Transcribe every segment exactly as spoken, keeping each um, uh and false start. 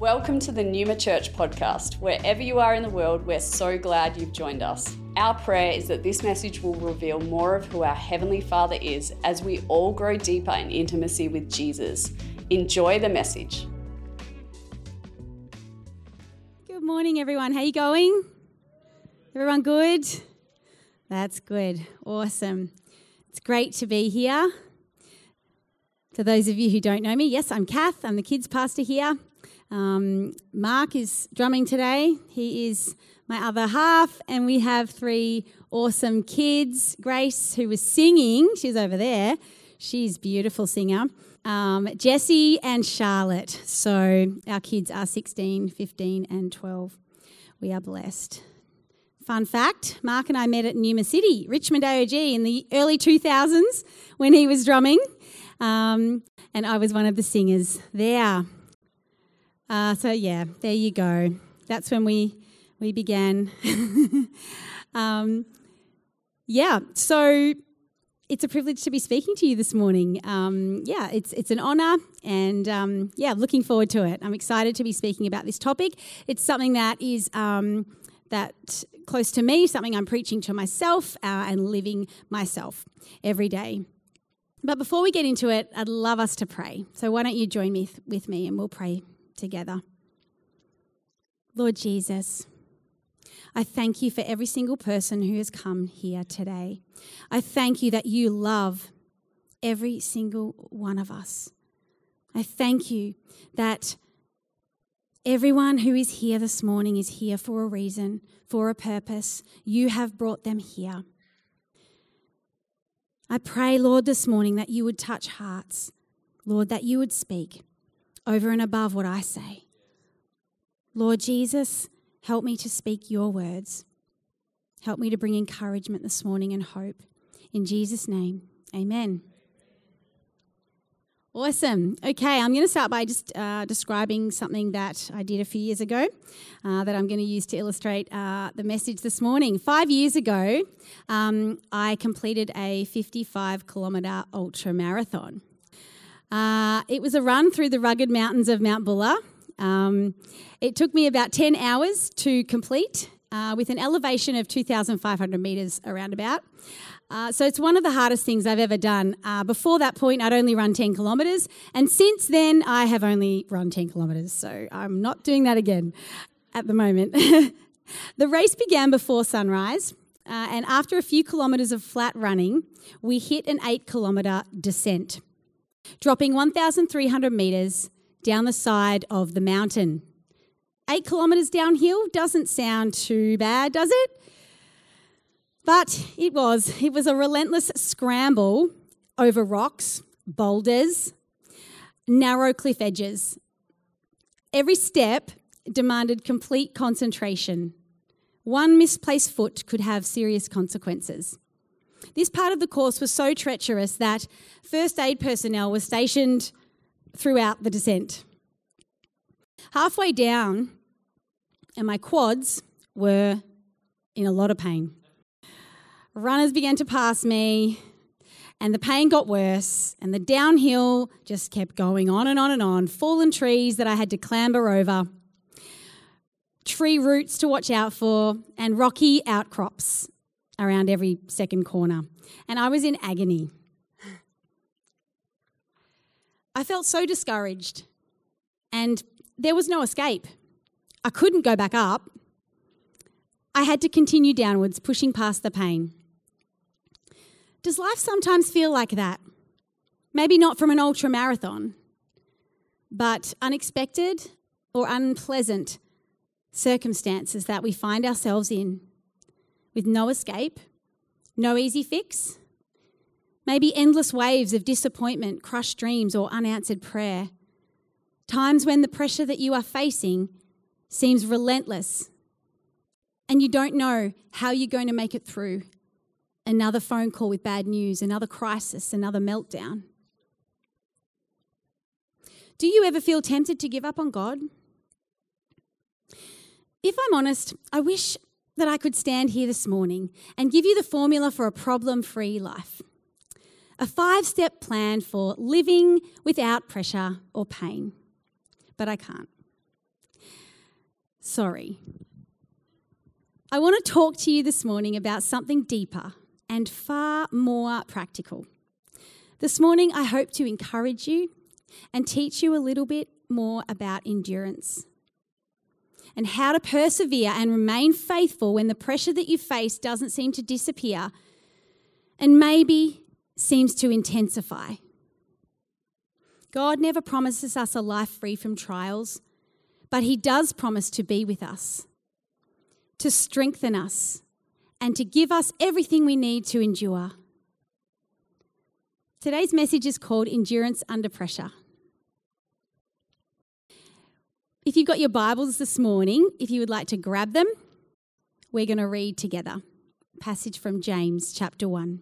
Welcome to the Numa Church podcast. Wherever you are in the world, we're so glad you've joined us. Our prayer is that this message will reveal more of who our Heavenly Father is as we all grow deeper in intimacy with Jesus. Enjoy the message. Good morning, everyone. How you going? Everyone good? That's good. Awesome. It's great to be here. For those of you who don't know me, yes, I'm Kath. I'm the kids pastor here. Um, Mark is drumming today. He is my other half, and we have three awesome kids. Grace, who was singing, she's over there. She's a beautiful singer. Um, Jessie and Charlotte. So our kids are sixteen, fifteen and twelve. We are blessed. Fun fact, Mark and I met at Numa City, Richmond A O G in the early two thousands when he was drumming. Um, and I was one of the singers there. Uh, so, yeah, there you go. That's when we we began. um, yeah, so it's a privilege to be speaking to you this morning. Um, yeah, it's it's an honour and, um, yeah, looking forward to it. I'm excited to be speaking about this topic. It's something that is um, that close to me, something I'm preaching to myself uh, and living myself every day. But before we get into it, I'd love us to pray. So why don't you join me th- with me and we'll pray together. Lord Jesus, I thank you for every single person who has come here today. I thank you that you love every single one of us. I thank you that everyone who is here this morning is here for a reason, for a purpose. You have brought them here. I pray, Lord, this morning that you would touch hearts. Lord, that you would speak over and above what I say. Lord Jesus, help me to speak your words. Help me to bring encouragement this morning and hope. In Jesus' name, amen. Awesome. Okay, I'm going to start by just uh, describing something that I did a few years ago uh, that I'm going to use to illustrate uh, the message this morning. Five years ago, um, I completed a fifty-five kilometre ultra marathon. Uh, it was a run through the rugged mountains of Mount Buller. Um, it took me about ten hours to complete uh, with an elevation of two thousand five hundred metres around about. Uh, so it's one of the hardest things I've ever done. Uh, before that point, I'd only run ten kilometres, and since then, I have only run ten kilometres, so I'm not doing that again at the moment. The race began before sunrise, uh, and after a few kilometres of flat running, we hit an eight kilometre descent, dropping one thousand three hundred metres down the side of the mountain. Eight kilometres downhill doesn't sound too bad, does it? But it was. It was a relentless scramble over rocks, boulders, narrow cliff edges. Every step demanded complete concentration. One misplaced foot could have serious consequences. This part of the course was so treacherous that first aid personnel were stationed throughout the descent. Halfway down, and my quads were in a lot of pain. Runners began to pass me, and the pain got worse, and the downhill just kept going on and on and on. Fallen trees that I had to clamber over, tree roots to watch out for, and rocky outcrops around every second corner. And I was in agony. I felt so discouraged, and there was no escape. I couldn't go back up. I had to continue downwards, pushing past the pain. Does life sometimes feel like that? Maybe not from an ultra marathon, but unexpected or unpleasant circumstances that we find ourselves in with no escape, no easy fix, maybe endless waves of disappointment, crushed dreams, or unanswered prayer. Times when the pressure that you are facing seems relentless and you don't know how you're going to make it through. Another phone call with bad news, another crisis, another meltdown. Do you ever feel tempted to give up on God? If I'm honest, I wish that I could stand here this morning and give you the formula for a problem-free life. A five-step plan for living without pressure or pain. But I can't. Sorry. I want to talk to you this morning about something deeper and far more practical. This morning, I hope to encourage you and teach you a little bit more about endurance and how to persevere and remain faithful when the pressure that you face doesn't seem to disappear and maybe seems to intensify. God never promises us a life free from trials, but He does promise to be with us, to strengthen us, and to give us everything we need to endure. Today's message is called Endurance Under Pressure. If you've got your Bibles this morning, if you would like to grab them, we're going to read together. Passage from James chapter one.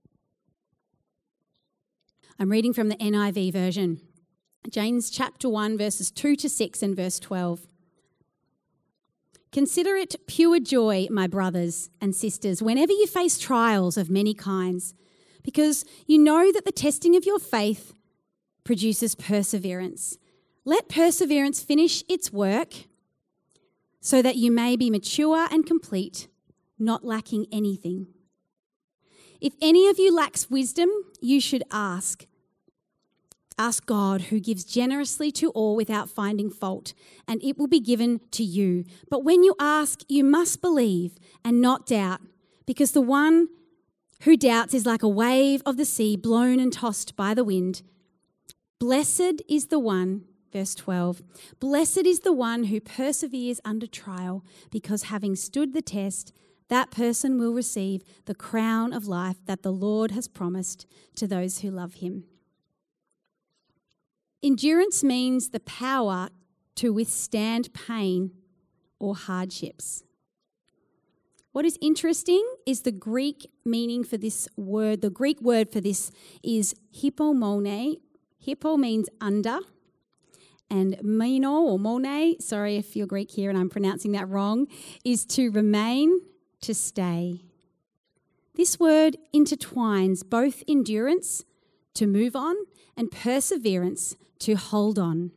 I'm reading from the N I V version. James chapter one, verses two to six and verse twelve. Consider it pure joy, my brothers and sisters, whenever you face trials of many kinds, because you know that the testing of your faith produces perseverance. Let perseverance finish its work so that you may be mature and complete, not lacking anything. If any of you lacks wisdom, you should ask. Ask God, who gives generously to all without finding fault, and it will be given to you. But when you ask, you must believe and not doubt, because the one who doubts is like a wave of the sea blown and tossed by the wind. Blessed is the one, verse twelve, blessed is the one who perseveres under trial, because having stood the test, that person will receive the crown of life that the Lord has promised to those who love Him. Endurance means the power to withstand pain or hardships. What is interesting is the Greek meaning for this word. The Greek word for this is hippomone. Hippo means under, and meno or mone, sorry if you're Greek here and I'm pronouncing that wrong, is to remain, to stay. This word intertwines both endurance, to move on, and perseverance, to hold on.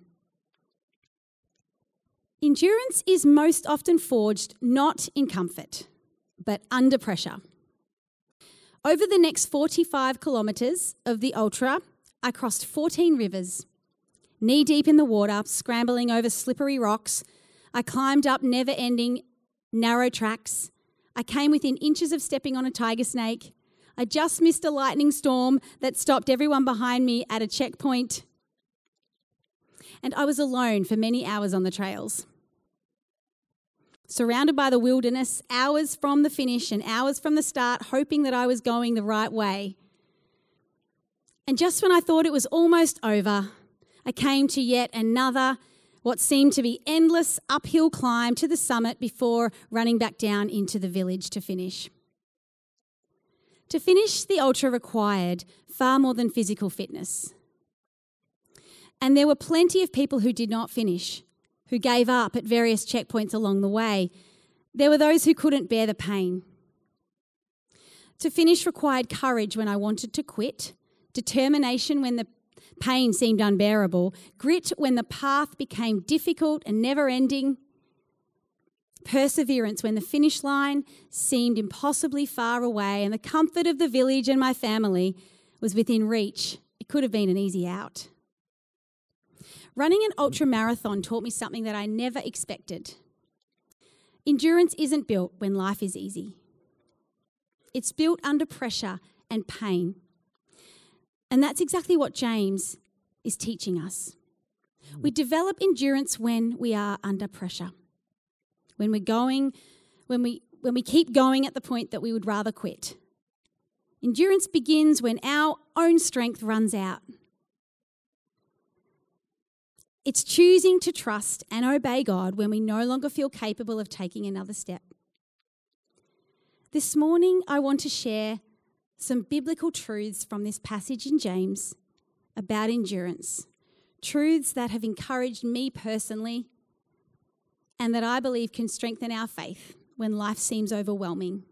Endurance is most often forged not in comfort, but under pressure. Over the next forty-five kilometres of the ultra, I crossed fourteen rivers. Knee-deep in the water, scrambling over slippery rocks, I climbed up never-ending narrow tracks. I came within inches of stepping on a tiger snake. I just missed a lightning storm that stopped everyone behind me at a checkpoint. And I was alone for many hours on the trails. Surrounded by the wilderness, hours from the finish and hours from the start, hoping that I was going the right way. And just when I thought it was almost over, I came to yet another, what seemed to be endless uphill climb to the summit before running back down into the village to finish. To finish the ultra required far more than physical fitness. And there were plenty of people who did not finish, who gave up at various checkpoints along the way. There were those who couldn't bear the pain. To finish required courage when I wanted to quit, determination when the pain seemed unbearable, grit when the path became difficult and never-ending, perseverance when the finish line seemed impossibly far away and the comfort of the village and my family was within reach. It could have been an easy out. Running an ultra marathon taught me something that I never expected. Endurance isn't built when life is easy. It's built under pressure and pain. And that's exactly what James is teaching us. We develop endurance when we are under pressure. When we're going, when we when we keep going at the point that we would rather quit. Endurance begins when our own strength runs out. It's choosing to trust and obey God when we no longer feel capable of taking another step. This morning, I want to share some biblical truths from this passage in James about endurance. Truths that have encouraged me personally and that I believe can strengthen our faith when life seems overwhelming.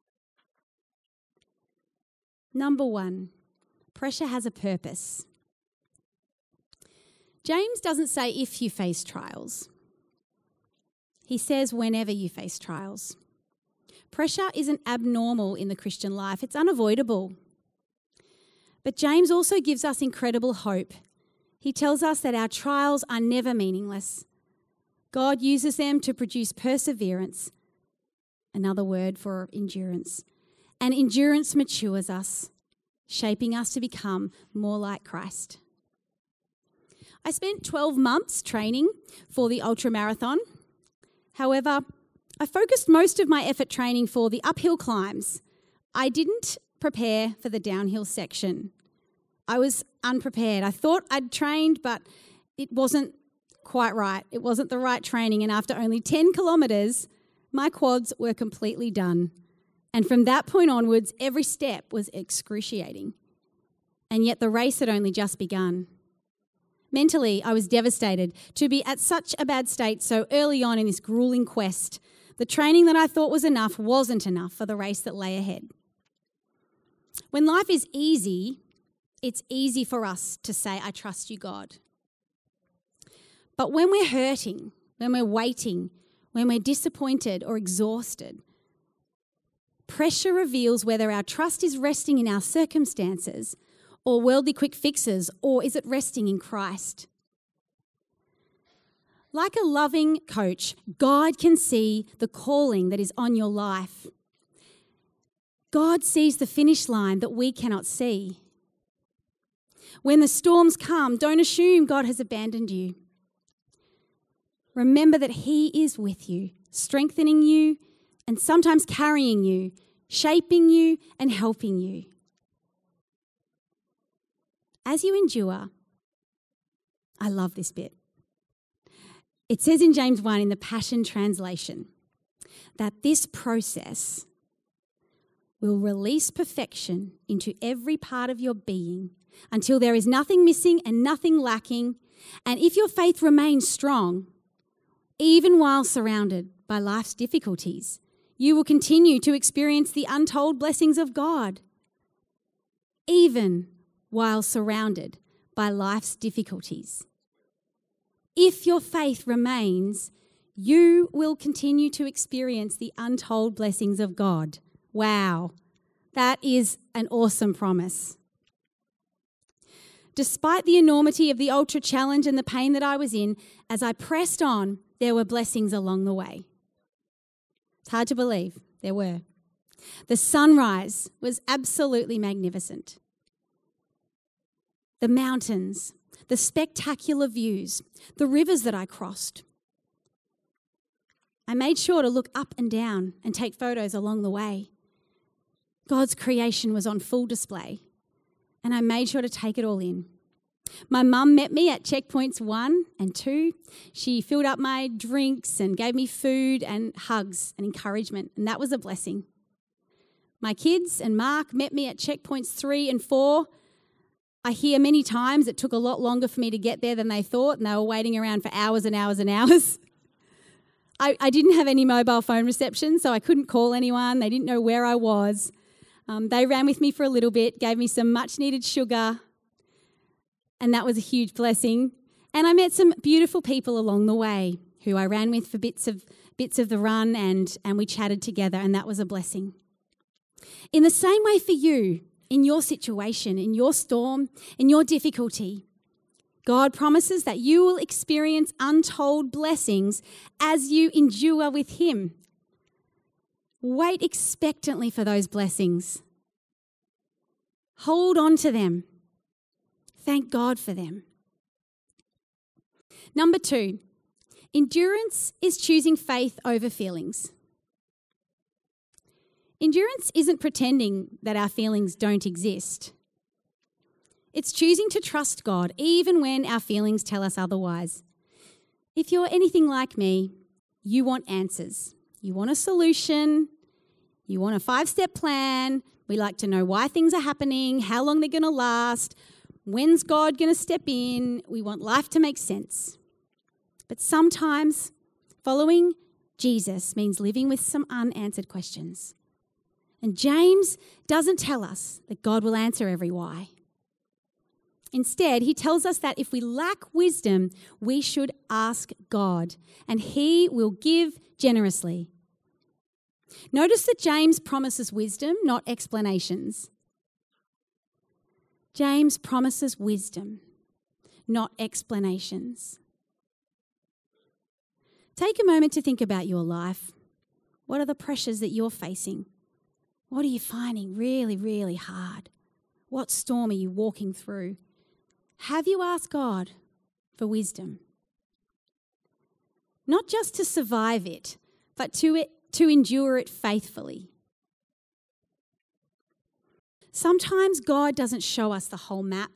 Number one, pressure has a purpose. James doesn't say if you face trials. He says, whenever you face trials. Pressure isn't abnormal in the Christian life. It's unavoidable. But James also gives us incredible hope. He tells us that our trials are never meaningless. God uses them to produce perseverance, another word for endurance. And endurance matures us, shaping us to become more like Christ. I spent twelve months training for the ultramarathon. However, I focused most of my effort training for the uphill climbs. I didn't prepare for the downhill section. I was unprepared. I thought I'd trained, but it wasn't quite right. It wasn't the right training, and after only ten kilometres, my quads were completely done. And from that point onwards, every step was excruciating. And yet the race had only just begun. Mentally, I was devastated to be at such a bad state so early on in this grueling quest. The training that I thought was enough wasn't enough for the race that lay ahead. When life is easy, it's easy for us to say, I trust you, God. But when we're hurting, when we're waiting, when we're disappointed or exhausted, pressure reveals whether our trust is resting in our circumstances or worldly quick fixes, or is it resting in Christ? Like a loving coach, God can see the calling that is on your life. God sees the finish line that we cannot see. When the storms come, don't assume God has abandoned you. Remember that He is with you, strengthening you and sometimes carrying you, shaping you and helping you. As you endure, I love this bit. It says in James one in the Passion Translation that this process will release perfection into every part of your being until there is nothing missing and nothing lacking. And if your faith remains strong, even while surrounded by life's difficulties, you will continue to experience the untold blessings of God, even while surrounded by life's difficulties. If your faith remains, you will continue to experience the untold blessings of God. Wow, that is an awesome promise. Despite the enormity of the ultra challenge and the pain that I was in, as I pressed on, there were blessings along the way. It's hard to believe, there were. The sunrise was absolutely magnificent. The mountains, the spectacular views, the rivers that I crossed. I made sure to look up and down and take photos along the way. God's creation was on full display, and I made sure to take it all in. My mum met me at checkpoints one and two. She filled up my drinks and gave me food and hugs and encouragement, and that was a blessing. My kids and Mark met me at checkpoints three and four. I hear many times it took a lot longer for me to get there than they thought, and they were waiting around for hours and hours and hours. I, I didn't have any mobile phone reception, so I couldn't call anyone. They didn't know where I was. Um, they ran with me for a little bit, gave me some much-needed sugar, and that was a huge blessing. And I met some beautiful people along the way who I ran with for bits of bits of the run, and, and we chatted together, and that was a blessing. In the same way for you, in your situation, in your storm, in your difficulty, God promises that you will experience untold blessings as you endure with Him. Wait expectantly for those blessings. Hold on to them. Thank God for them. Number two, endurance is choosing faith over feelings. Endurance isn't pretending that our feelings don't exist. It's choosing to trust God even when our feelings tell us otherwise. If you're anything like me, you want answers. You want a solution. You want a five-step plan. We like to know why things are happening, how long they're going to last, when's God going to step in. We want life to make sense. But sometimes following Jesus means living with some unanswered questions. And James doesn't tell us that God will answer every why. Instead, he tells us that if we lack wisdom, we should ask God, and he will give generously. Notice that James promises wisdom, not explanations. James promises wisdom, not explanations. Take a moment to think about your life. What are the pressures that you're facing? What are you finding really, really hard? What storm are you walking through? Have you asked God for wisdom? Not just to survive it, but to it, to endure it faithfully. Sometimes God doesn't show us the whole map.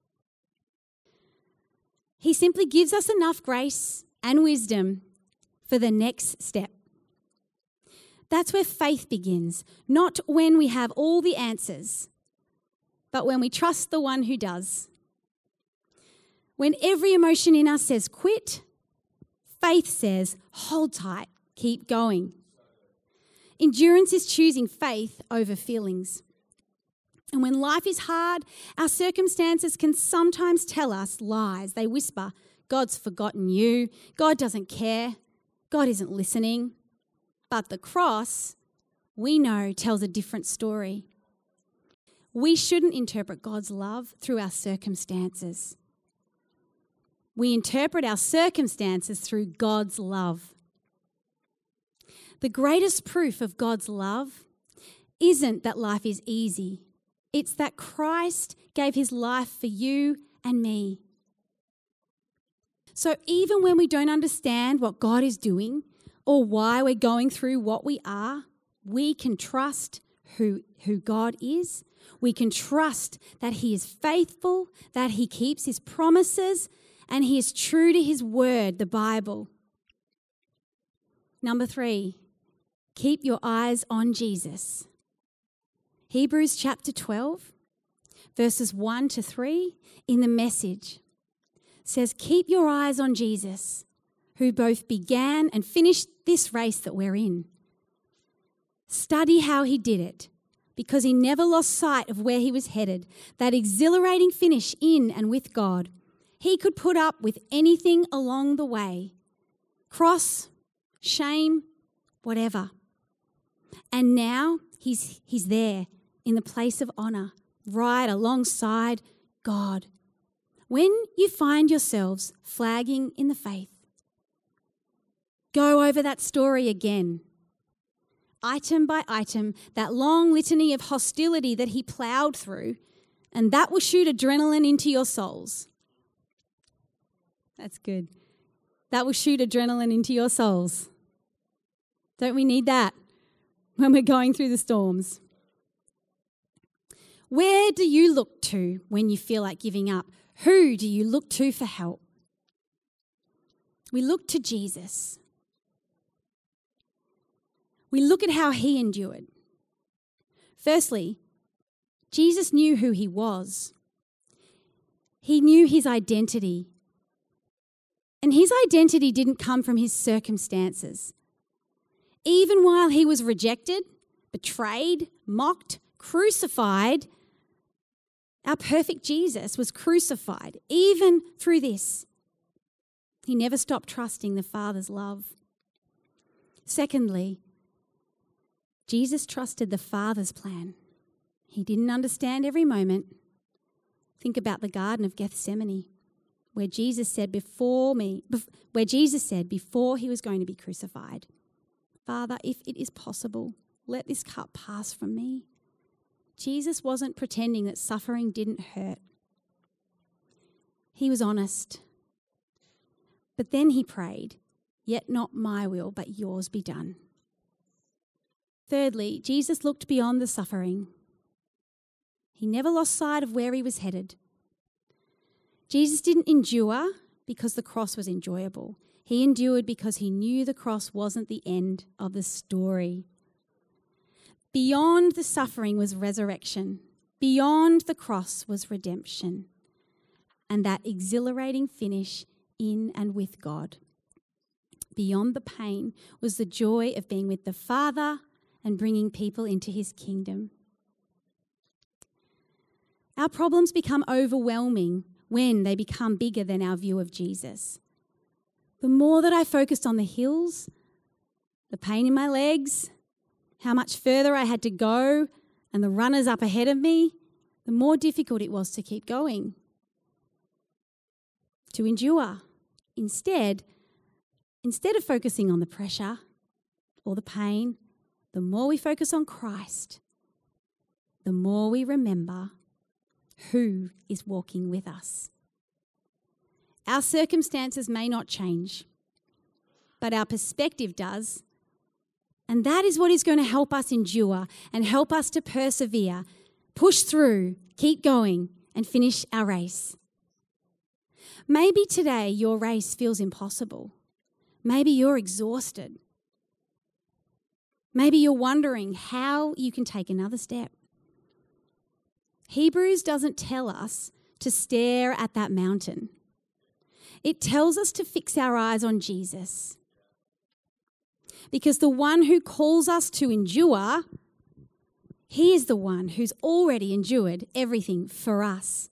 He simply gives us enough grace and wisdom for the next step. That's where faith begins, not when we have all the answers, but when we trust the one who does. When every emotion in us says quit, faith says hold tight, keep going. Endurance is choosing faith over feelings. And when life is hard, our circumstances can sometimes tell us lies. They whisper, God's forgotten you, God doesn't care, God isn't listening. But the cross, we know, tells a different story. We shouldn't interpret God's love through our circumstances. We interpret our circumstances through God's love. The greatest proof of God's love isn't that life is easy. It's that Christ gave his life for you and me. So even when we don't understand what God is doing or why we're going through what we are, we can trust who, who God is. We can trust that he is faithful, that he keeps his promises, and he is true to his word, the Bible. Number three, keep your eyes on Jesus. Hebrews chapter twelve, verses one to three in the Message says, keep your eyes on Jesus, who both began and finished this race that we're in. Study how he did it, because he never lost sight of where he was headed, that exhilarating finish in and with God. He could put up with anything along the way, cross, shame, whatever. And now he's, he's there in the place of honour, right alongside God. When you find yourselves flagging in the faith, go over that story again. Item by item, that long litany of hostility that he ploughed through, and that will shoot adrenaline into your souls. That's good. That will shoot adrenaline into your souls. Don't we need that when we're going through the storms? Where do you look to when you feel like giving up? Who do you look to for help? We look to Jesus. We look at how he endured. Firstly, Jesus knew who he was. He knew his identity. And his identity didn't come from his circumstances. Even while he was rejected, betrayed, mocked, crucified, our perfect Jesus was crucified. Even through this, he never stopped trusting the Father's love. Secondly, Jesus trusted the Father's plan. He didn't understand every moment. Think about the Garden of Gethsemane, where Jesus said before me, where Jesus said before he was going to be crucified, Father, if it is possible, let this cup pass from me. Jesus wasn't pretending that suffering didn't hurt. He was honest. But then he prayed, yet not my will, but yours be done. Thirdly, Jesus looked beyond the suffering. He never lost sight of where he was headed. Jesus didn't endure because the cross was enjoyable. He endured because he knew the cross wasn't the end of the story. Beyond the suffering was resurrection. Beyond the cross was redemption. And that exhilarating finish in and with God. Beyond the pain was the joy of being with the Father and bringing people into his kingdom. Our problems become overwhelming when they become bigger than our view of Jesus. The more that I focused on the hills, the pain in my legs, how much further I had to go, and the runners up ahead of me, the more difficult it was to keep going, to endure. Instead, instead of focusing on the pressure or the pain, the more we focus on Christ, the more we remember who is walking with us. Our circumstances may not change, but our perspective does. And that is what is going to help us endure and help us to persevere, push through, keep going, and finish our race. Maybe today your race feels impossible. Maybe you're exhausted. Maybe you're wondering how you can take another step. Hebrews doesn't tell us to stare at that mountain. It tells us to fix our eyes on Jesus. Because the one who calls us to endure, he is the one who's already endured everything for us.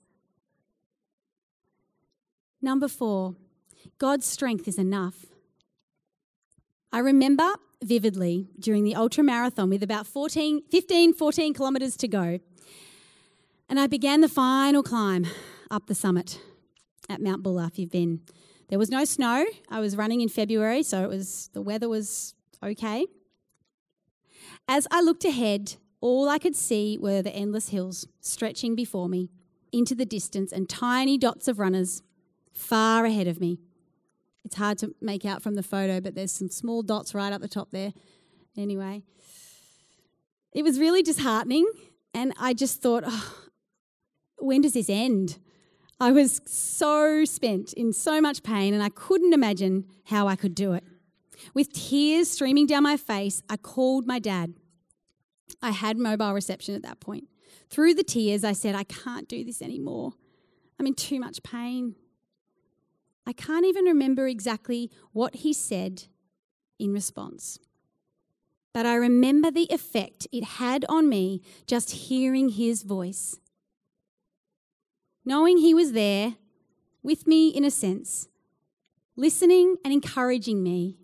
Number four, God's strength is enough. I remember vividly during the ultra marathon with about fourteen, fifteen, fourteen kilometres to go. And I began the final climb up the summit at Mount Buller, if you've been. There was no snow. I was running in February, so it was the weather was okay. As I looked ahead, all I could see were the endless hills stretching before me into the distance and tiny dots of runners far ahead of me. It's hard to make out from the photo, but there's some small dots right up the top there. Anyway, it was really disheartening, and I just thought, oh, when does this end? I was so spent in so much pain, and I couldn't imagine how I could do it. With tears streaming down my face, I called my dad. I had mobile reception at that point. Through the tears, I said, I can't do this anymore. I'm in too much pain. I can't even remember exactly what he said in response. But I remember the effect it had on me just hearing his voice. Knowing he was there with me in a sense, listening and encouraging me,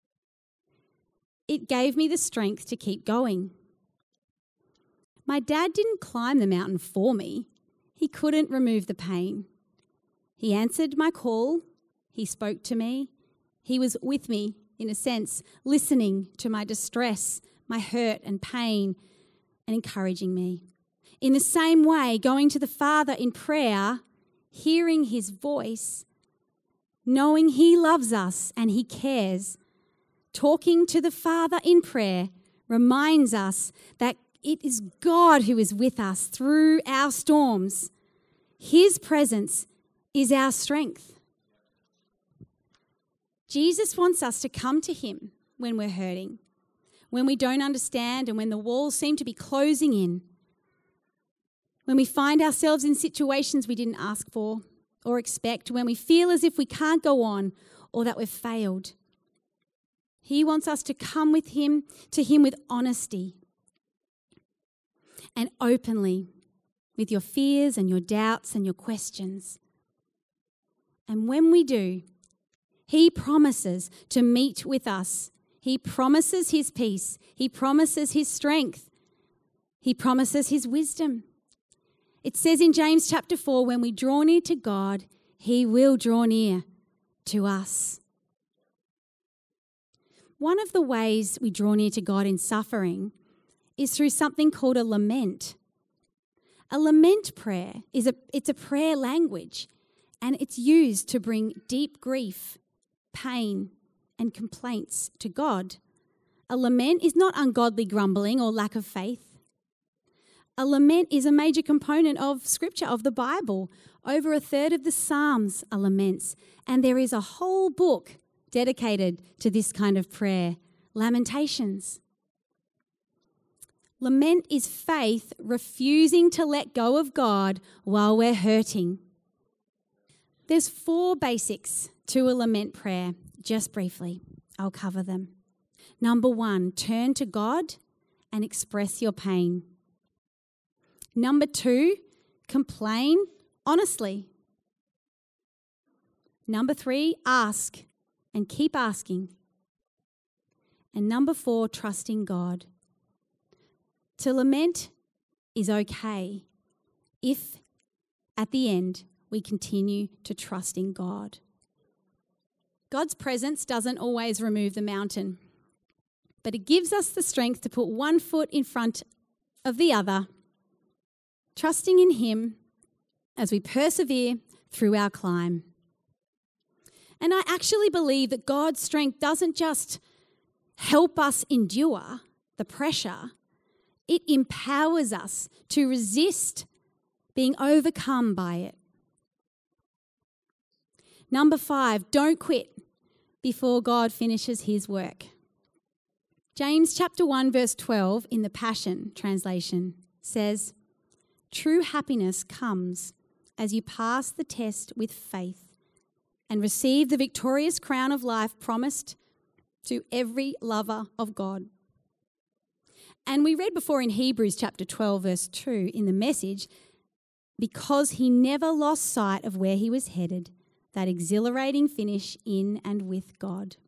it gave me the strength to keep going. My dad didn't climb the mountain for me. He couldn't remove the pain. He answered my call. He spoke to me. He was with me, in a sense, listening to my distress, my hurt and pain, and encouraging me. In the same way, going to the Father in prayer, hearing his voice, knowing he loves us and he cares, talking to the Father in prayer reminds us that it is God who is with us through our storms. His presence is our strength. Jesus wants us to come to him when we're hurting, when we don't understand and when the walls seem to be closing in, when we find ourselves in situations we didn't ask for or expect, when we feel as if we can't go on or that we've failed. He wants us to come with him, to him with honesty and openly, with your fears and your doubts and your questions. And when we do, he promises to meet with us. He promises his peace. He promises his strength. He promises his wisdom. It says in James chapter four, when we draw near to God, he will draw near to us. One of the ways we draw near to God in suffering is through something called a lament. A lament prayer is a it's a prayer language, and it's used to bring deep grief, pain, and complaints to God. A lament is not ungodly grumbling or lack of faith. A lament is a major component of Scripture, of the Bible. Over a third of the Psalms are laments, and there is a whole book dedicated to this kind of prayer, Lamentations. Lament is faith refusing to let go of God while we're hurting. There's four basics to a lament prayer. Just briefly, I'll cover them. Number one, turn to God and express your pain. Number two, complain honestly. Number three, ask and keep asking. And number four, trusting God. To lament is okay if at the end we continue to trust in God. God's presence doesn't always remove the mountain, but it gives us the strength to put one foot in front of the other, trusting in Him as we persevere through our climb. And I actually believe that God's strength doesn't just help us endure the pressure, it empowers us to resist being overcome by it. Number five, don't quit before God finishes His work. James chapter one verse twelve in the Passion Translation says, "True happiness comes as you pass the test with faith and receive the victorious crown of life promised to every lover of God." And we read before in Hebrews chapter twelve verse two in the Message, because he never lost sight of where he was headed, that exhilarating finish in and with God.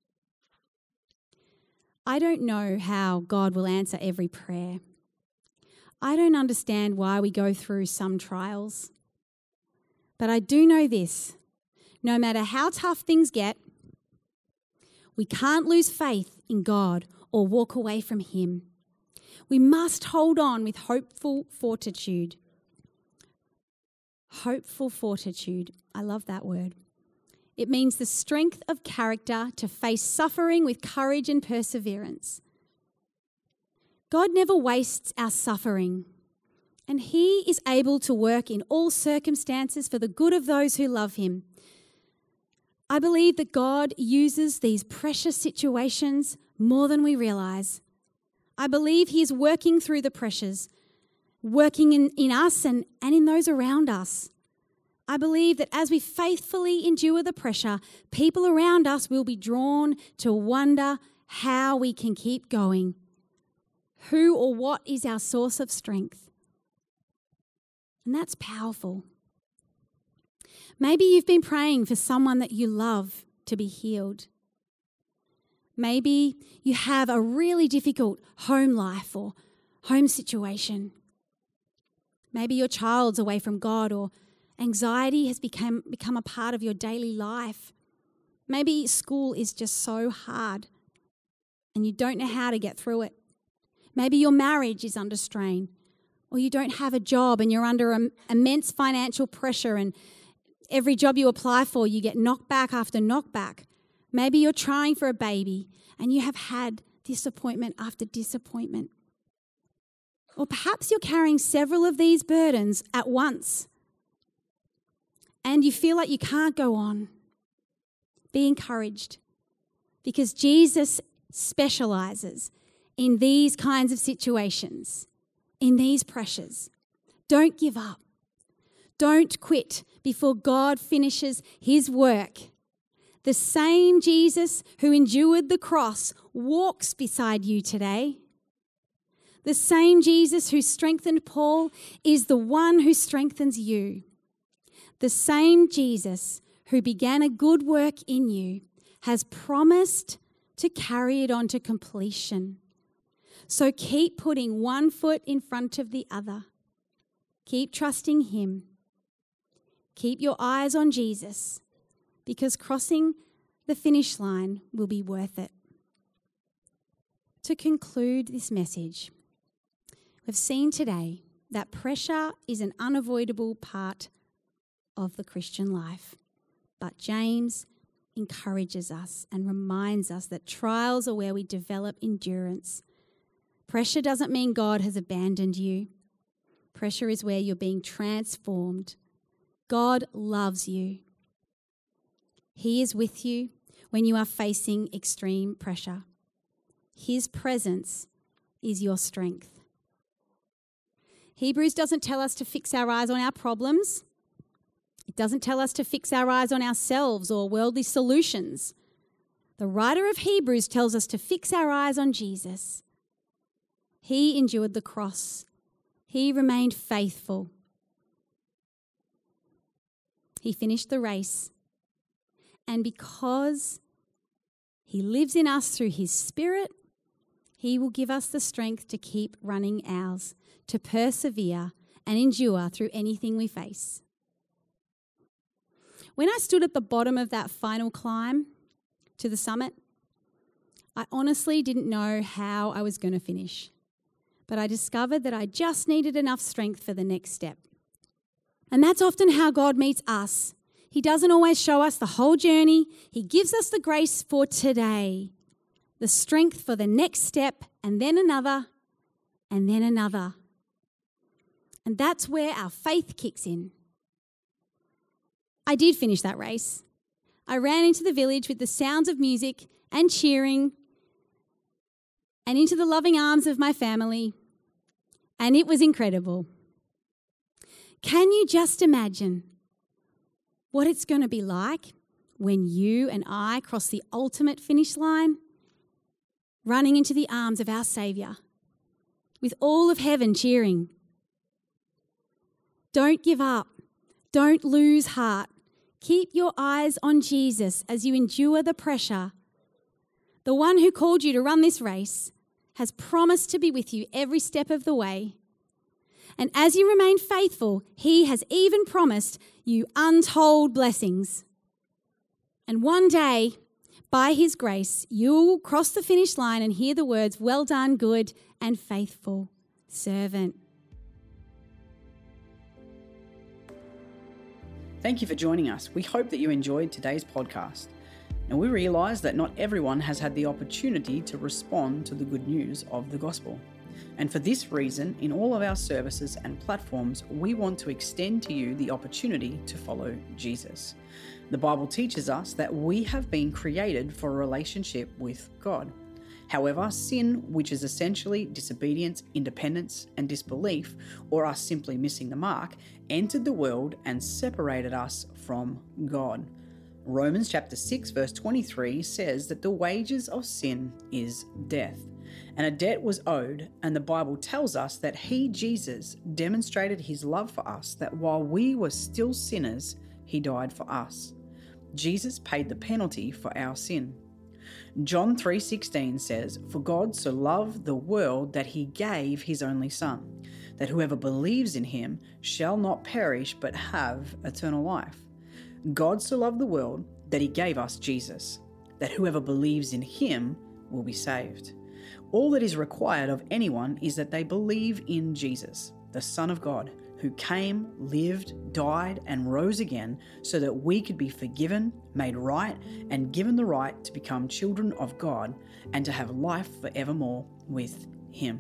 I don't know how God will answer every prayer. I don't understand why we go through some trials. But I do know this. No matter how tough things get, we can't lose faith in God or walk away from Him. We must hold on with hopeful fortitude. Hopeful fortitude. I love that word. It means the strength of character to face suffering with courage and perseverance. God never wastes our suffering, and He is able to work in all circumstances for the good of those who love Him. I believe that God uses these precious situations more than we realize. I believe He is working through the pressures, working in, in us and, and in those around us. I believe that as we faithfully endure the pressure, people around us will be drawn to wonder how we can keep going. Who or what is our source of strength? And that's powerful. Maybe you've been praying for someone that you love to be healed. Maybe you have a really difficult home life or home situation. Maybe your child's away from God, or anxiety has become, become a part of your daily life. Maybe school is just so hard and you don't know how to get through it. Maybe your marriage is under strain, or you don't have a job and you're under um, immense financial pressure, and every job you apply for, you get knockback after knockback. Maybe you're trying for a baby and you have had disappointment after disappointment. Or perhaps you're carrying several of these burdens at once and you feel like you can't go on. Be encouraged, because Jesus specializes in these kinds of situations, in these pressures. Don't give up. Don't quit before God finishes His work. The same Jesus who endured the cross walks beside you today. The same Jesus who strengthened Paul is the one who strengthens you. The same Jesus who began a good work in you has promised to carry it on to completion. So keep putting one foot in front of the other. Keep trusting Him. Keep your eyes on Jesus, because crossing the finish line will be worth it. To conclude this message, we've seen today that pressure is an unavoidable part of the Christian life. But James encourages us and reminds us that trials are where we develop endurance. Pressure doesn't mean God has abandoned you. Pressure is where you're being transformed. God loves you. He is with you when you are facing extreme pressure. His presence is your strength. Hebrews doesn't tell us to fix our eyes on our problems. It doesn't tell us to fix our eyes on ourselves or worldly solutions. The writer of Hebrews tells us to fix our eyes on Jesus. He endured the cross. He remained faithful. He finished the race. And because He lives in us through His Spirit, He will give us the strength to keep running ours, to persevere and endure through anything we face. When I stood at the bottom of that final climb to the summit, I honestly didn't know how I was going to finish, but I discovered that I just needed enough strength for the next step. And that's often how God meets us. He doesn't always show us the whole journey. He gives us the grace for today, the strength for the next step, and then another, and then another. And that's where our faith kicks in. I did finish that race. I ran into the village with the sounds of music and cheering and into the loving arms of my family, and it was incredible. Can you just imagine what it's going to be like when you and I cross the ultimate finish line, running into the arms of our Saviour, with all of heaven cheering? Don't give up. Don't lose heart. Keep your eyes on Jesus as you endure the pressure. The one who called you to run this race has promised to be with you every step of the way. And as you remain faithful, He has even promised you untold blessings. And one day, by His grace, you will cross the finish line and hear the words, "Well done, good and faithful servant." Thank you for joining us. We hope that you enjoyed today's podcast. And we realise that not everyone has had the opportunity to respond to the good news of the gospel. And for this reason, in all of our services and platforms, we want to extend to you the opportunity to follow Jesus. The Bible teaches us that we have been created for a relationship with God. However, sin, which is essentially disobedience, independence, and disbelief, or us simply missing the mark, entered the world and separated us from God. Romans chapter six verse twenty-three says that the wages of sin is death, and a debt was owed, and the Bible tells us that He, Jesus, demonstrated His love for us, that while we were still sinners, He died for us. Jesus paid the penalty for our sin. John three sixteen says, "For God so loved the world that He gave His only Son, that whoever believes in Him shall not perish but have eternal life." God so loved the world that He gave us Jesus, that whoever believes in Him will be saved. All that is required of anyone is that they believe in Jesus, the Son of God, who came, lived, died, and rose again so that we could be forgiven, made right, and given the right to become children of God and to have life forevermore with Him.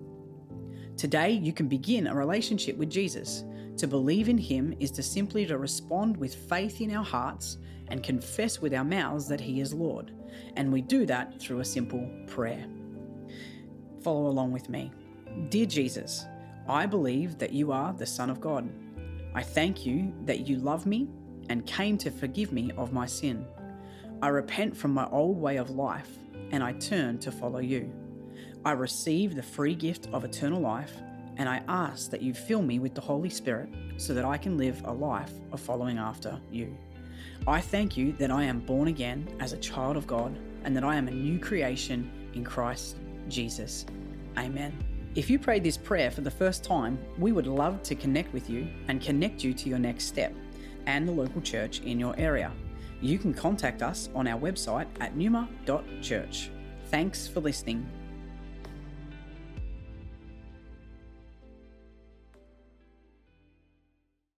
Today, you can begin a relationship with Jesus. To believe in Him is to simply to respond with faith in our hearts and confess with our mouths that He is Lord. And we do that through a simple prayer. Follow along with me. Dear Jesus, I believe that you are the Son of God. I thank you that you love me and came to forgive me of my sin. I repent from my old way of life and I turn to follow you. I receive the free gift of eternal life and I ask that you fill me with the Holy Spirit so that I can live a life of following after you. I thank you that I am born again as a child of God and that I am a new creation in Christ Jesus. Amen. If you prayed this prayer for the first time, we would love to connect with you and connect you to your next step and the local church in your area. You can contact us on our website at numa dot church. Thanks for listening.